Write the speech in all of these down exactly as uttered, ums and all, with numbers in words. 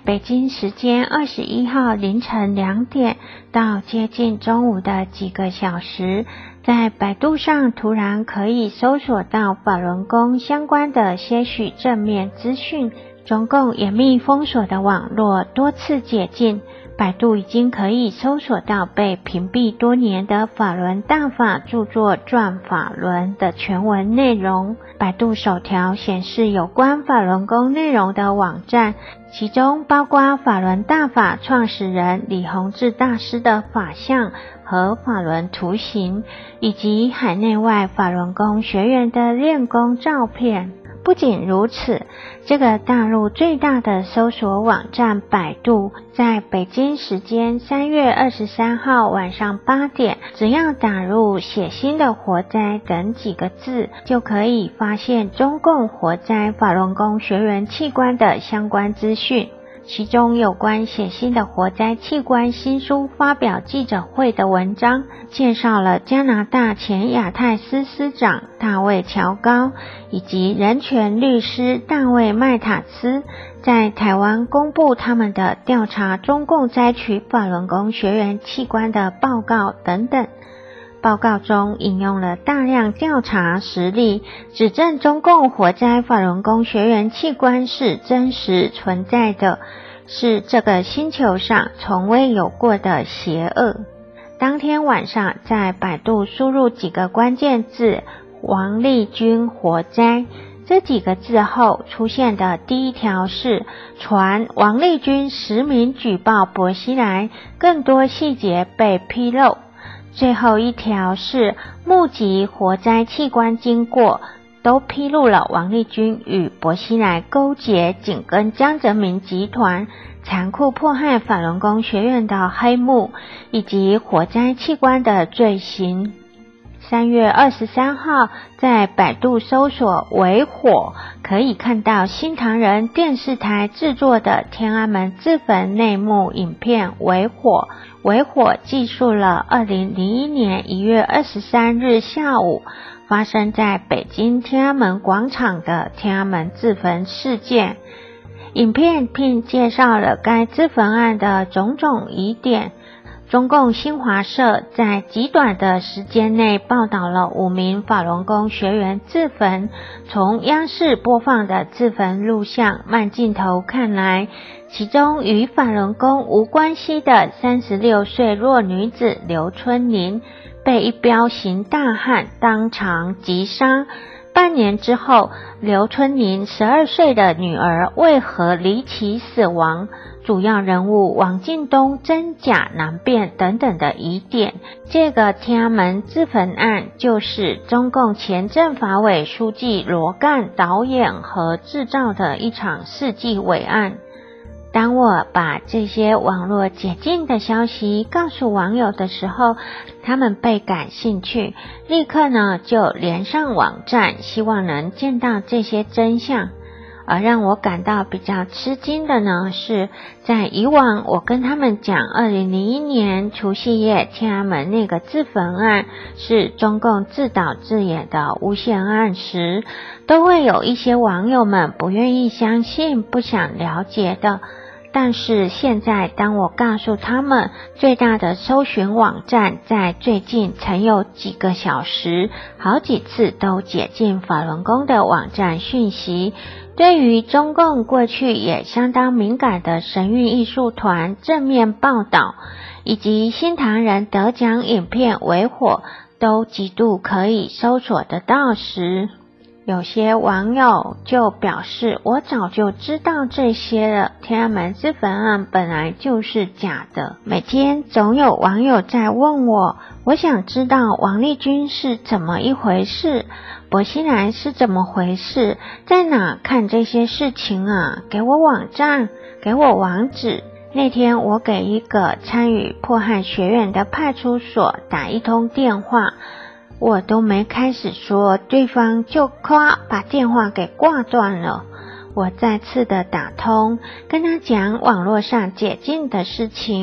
北京时间二十一号凌晨两点到接近中午的几个小时，在百度上突然可以搜索到法轮功相关的些许正面资讯。中共严密封锁的网络多次解禁，百度已经可以搜索到被屏蔽多年的法轮大法著作转法轮的全文内容。百度首条显示有关法轮功内容的网站，其中包括法轮大法创始人李洪志大师的法相和法轮图形，以及海内外法轮功学员的练功照片。不仅如此，这个大陆最大的搜索网站百度，在北京时间三月二十三号晚上八点，只要打入血腥的活摘等几个字，就可以发现中共活摘法轮功学员器官的相关资讯。其中有关血腥的活摘器官新书发表记者会的文章，介绍了加拿大前亚太司司长大卫乔高以及人权律师大卫麦塔斯在台湾公布他们的调查中共摘取法轮功学员器官的报告等等。报告中引用了大量调查实例，指证中共活摘法轮功学员器官是真实存在的，是这个星球上从未有过的邪恶。当天晚上在百度输入几个关键字王立军活摘这几个字后，出现的第一条是传王立军实名举报薄熙来，更多细节被披露。最后一条是目击活摘器官经过，都披露了王立军与薄熙来勾结，紧跟江泽民集团残酷迫害法轮功学院的黑幕，以及活摘器官的罪行。三月二十三号在百度搜索为火，可以看到新唐人电视台制作的天安门自焚内幕影片为火。为火记述了二零零一年一月二十三日下午发生在北京天安门广场的天安门自焚事件。影片并介绍了该自焚案的种种疑点。中共新华社在极短的时间内报道了五名法轮功学员自焚。从央视播放的自焚录像慢镜头看来，其中与法轮功无关系的三十六岁弱女子刘春玲被一彪形大汉当场击杀。半年之后，刘春玲十二岁的女儿为何离奇死亡？主要人物王进东真假难辨等等的疑点。这个天安门自焚案就是中共前政法委书记罗干导演和制造的一场世纪伟案。当我把这些网络解禁的消息告诉网友的时候，他们倍感兴趣，立刻呢就连上网站，希望能见到这些真相。而让我感到比较吃惊的呢，是在以往我跟他们讲二零零一年除夕夜天安门那个自焚案是中共自导自演的诬陷案时，都会有一些网友们不愿意相信，不想了解的。但是现在当我告诉他们最大的搜寻网站在最近曾有几个小时好几次都解禁法轮功的网站讯息，对于中共过去也相当敏感的神韵艺术团正面报道，以及新唐人得奖影片为火都极度可以搜索得到时，有些网友就表示，我早就知道这些了，天安门自焚案本来就是假的。每天总有网友在问我，我想知道王立军是怎么一回事，薄熙来是怎么回事，在哪看这些事情啊？给我网站，给我网址。那天我给一个参与迫害学院的派出所打一通电话，我都没开始说，对方就夸把电话给挂断了。我再次的打通，跟他讲网络上解禁的事情。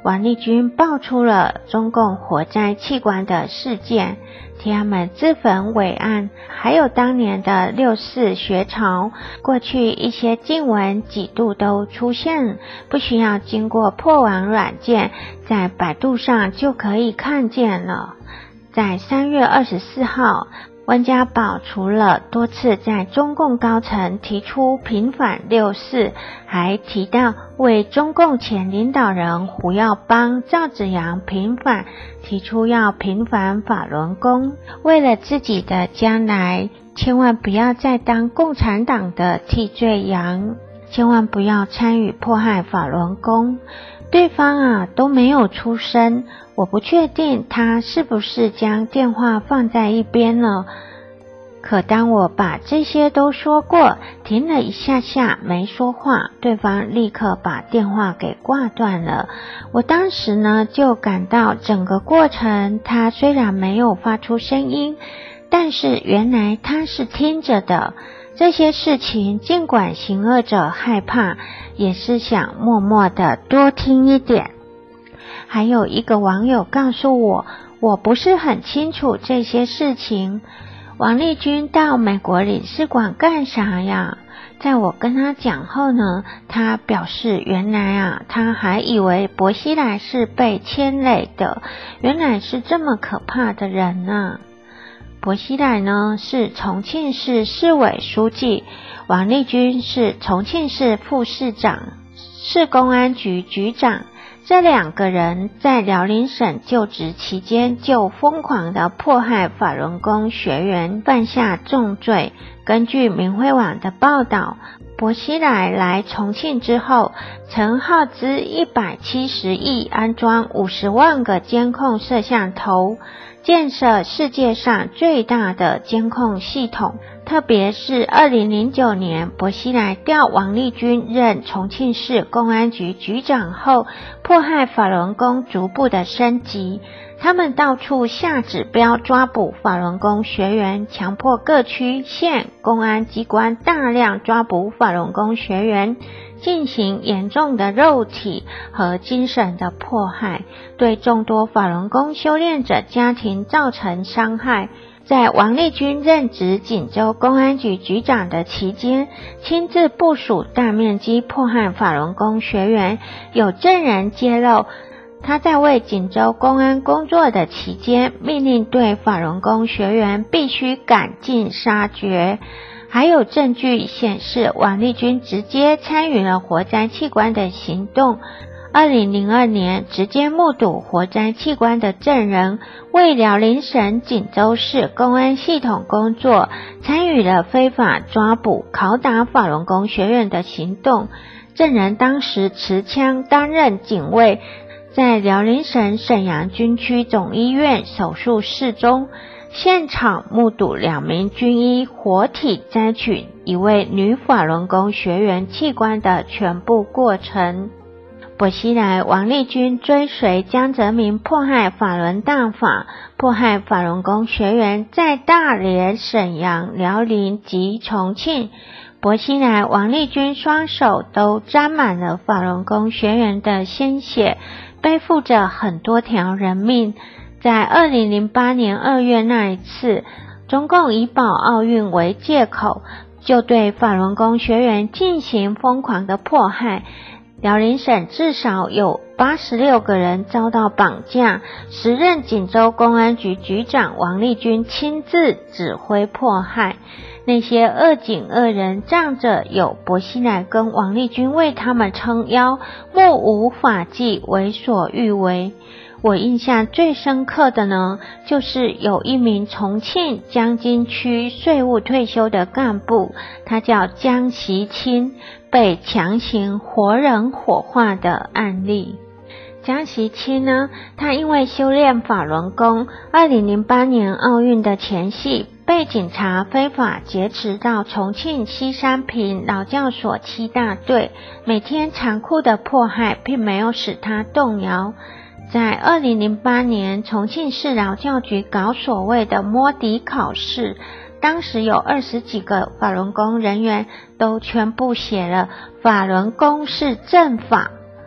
王立军爆出了中共活摘器官的事件，替他们自焚伟案，还有当年的六四学潮，过去一些禁文几度都出现，不需要经过破网软件，在百度上就可以看见了。在三月二十四号，温家宝除了多次在中共高层提出平反六四，还提到为中共前领导人胡耀邦、赵紫阳平反，提出要平反法轮功，为了自己的将来，千万不要再当共产党的替罪羊，千万不要参与迫害法轮功。对方啊都没有出声，我不确定他是不是将电话放在一边了。可当我把这些都说过，停了一下下没说话，对方立刻把电话给挂断了。我当时呢就感到整个过程他虽然没有发出声音，但是原来他是听着的。这些事情尽管行恶者害怕，也是想默默的多听一点。还有一个网友告诉我，我不是很清楚这些事情，王立军到美国领事馆干啥呀？在我跟他讲后呢，他表示原来啊，他还以为薄熙来是被牵累的，原来是这么可怕的人啊。薄熙来呢是重庆市市委书记，王立军是重庆市副市长、市公安局局长。这两个人在辽宁省就职期间就疯狂地迫害法轮功学员，犯下重罪。根据明慧网的报道，薄熙来来重庆之后，曾耗资一百七十亿安装五十万个监控摄像头，建设世界上最大的监控系统。特别是二零零九年，薄熙来调王立军任重庆市公安局局长后，迫害法轮功逐步的升级。他们到处下指标抓捕法轮功学员，强迫各区县公安机关大量抓捕法轮功学员，进行严重的肉体和精神的迫害，对众多法轮功修炼者家庭造成伤害。在王立军任职锦州公安局局长的期间，亲自部署大面积迫害法轮功学员。有证人揭露，他在为锦州公安工作的期间，命令对法轮功学员必须赶尽杀绝。还有证据显示，王立军直接参与了活摘器官的行动。二零零二年，直接目睹活摘器官的证人为辽宁省锦州市公安系统工作，参与了非法抓捕、拷打法轮功学员的行动。证人当时持枪担任警卫，在辽宁省沈阳军区总医院手术室中，现场目睹两名军医活体摘取一位女法轮功学员器官的全部过程。薄熙来、王立军追随江泽民迫害法轮大法，迫害法轮功学员，在大连、沈阳、辽宁及重庆，薄熙来、王立军双手都沾满了法轮功学员的鲜血，背负着很多条人命。在二零零八年二月那一次，中共以保奥运为借口，就对法轮功学员进行疯狂的迫害。辽宁省至少有八十六个人遭到绑架，时任锦州公安局局长王立军亲自指挥迫害。那些恶警恶人仗着有薄熙来跟王立军为他们撑腰，目无法纪，为所欲为。我印象最深刻的呢，就是有一名重庆江津区税务退休的干部，他叫江习清，被强行活人火化的案例。江习清呢，他因为修炼法轮功，二零零八年奥运的前夕，被警察非法劫持到重庆西山坪劳教所七大队，每天残酷的迫害并没有使他动摇。在二零零八年，重庆市劳教局搞所谓的摸底考试，当时有二十几个法轮功人员都全部写了法轮功是正法，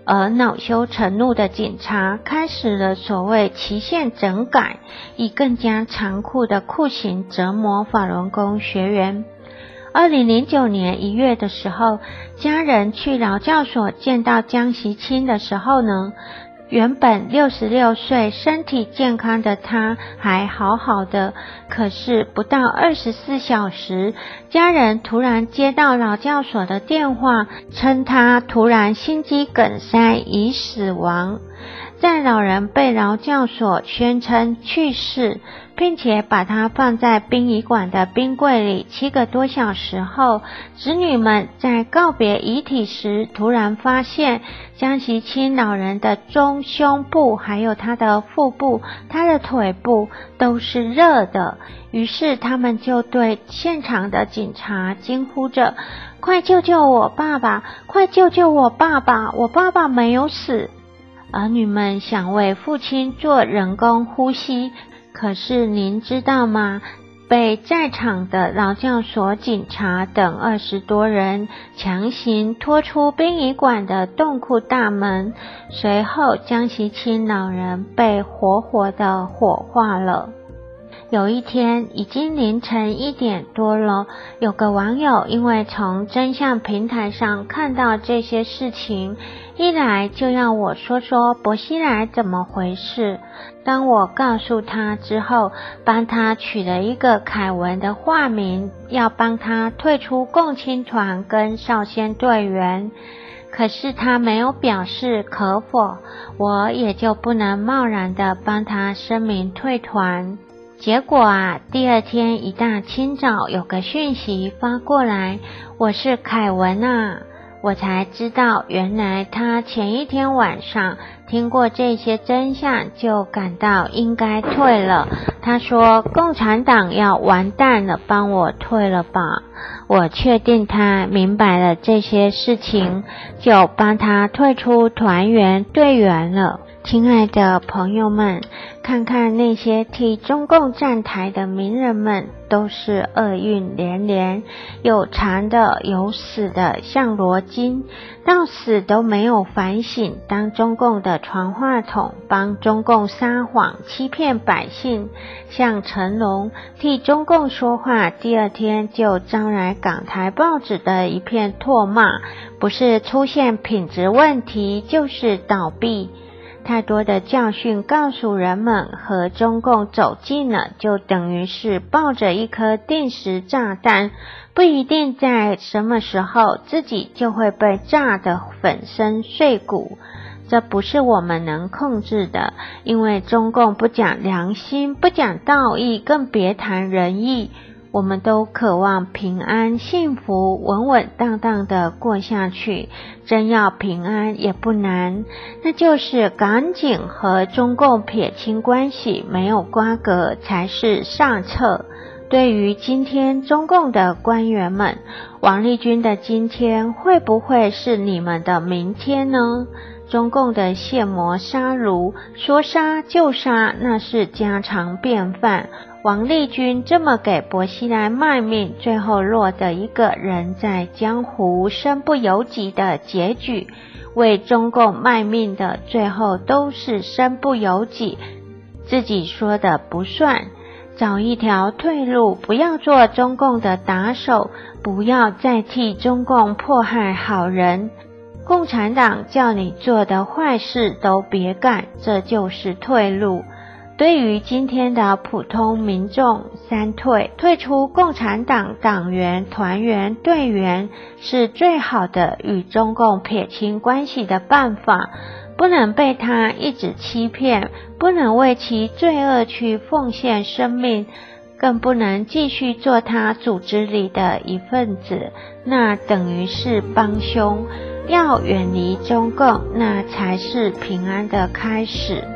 而恼羞成怒的警察开始了所谓期限整改，以更加残酷的酷刑折磨法轮功学员。二零零九年一月的时候，家人去劳教所见到江习清的时候呢，原本六十六岁身体健康的他还好好的，可是不到二十四小时，家人突然接到劳教所的电话，称他突然心肌梗塞已死亡。在老人被劳教所宣称去世，并且把他放在殡仪馆的冰柜里七个多小时后，子女们在告别遗体时，突然发现江习清老人的中胸部还有他的腹部、他的腿部都是热的，于是他们就对现场的警察惊呼着：快救救我爸爸，快救救我爸爸，我爸爸没有死。儿女们想为父亲做人工呼吸，可是您知道吗？被在场的劳教所警察等二十多人强行拖出殡仪馆的冻库大门，随后江习清老人被活活的火化了。有一天已经凌晨一点多了，有个网友因为从真相平台上看到这些事情，一来就要我说说薄熙来怎么回事。当我告诉他之后，帮他取了一个凯文的化名，要帮他退出共青团跟少先队员，可是他没有表示可否，我也就不能贸然的帮他声明退团。结果啊，第二天一大清早有个讯息发过来，我是凯文啊，我才知道原来他前一天晚上听过这些真相，就感到应该退了。他说共产党要完蛋了，帮我退了吧。我确定他明白了这些事情，就帮他退出团员队员了。亲爱的朋友们，看看那些替中共站台的名人们，都是厄运连连，有长的有死的，像罗金到死都没有反省，当中共的传话筒，帮中共撒谎欺骗百姓，像成龙替中共说话，第二天就招来港台报纸的一片唾骂，不是出现品质问题，就是倒闭。太多的教训告诉人们，和中共走近了，就等于是抱着一颗定时炸弹，不一定在什么时候自己就会被炸得粉身碎骨。这不是我们能控制的，因为中共不讲良心，不讲道义，更别谈仁义。我们都渴望平安幸福，稳稳当当的过下去，真要平安也不难，那就是赶紧和中共撇清关系，没有瓜葛才是上策。对于今天中共的官员们，王立军的今天会不会是你们的明天呢？中共的卸磨杀戮，说杀就杀，那是家常便饭。王立军这么给薄熙来卖命，最后落得一个人在江湖身不由己的结局。为中共卖命的最后都是身不由己，自己说的不算，找一条退路，不要做中共的打手，不要再替中共迫害好人。共产党叫你做的坏事都别干，这就是退路。对于今天的普通民众，三退：退出共产党党员、团员、队员是最好的与中共撇清关系的办法，不能被他一直欺骗，不能为其罪恶去奉献生命，更不能继续做他组织里的一份子，那等于是帮凶。要远离中共，那才是平安的开始。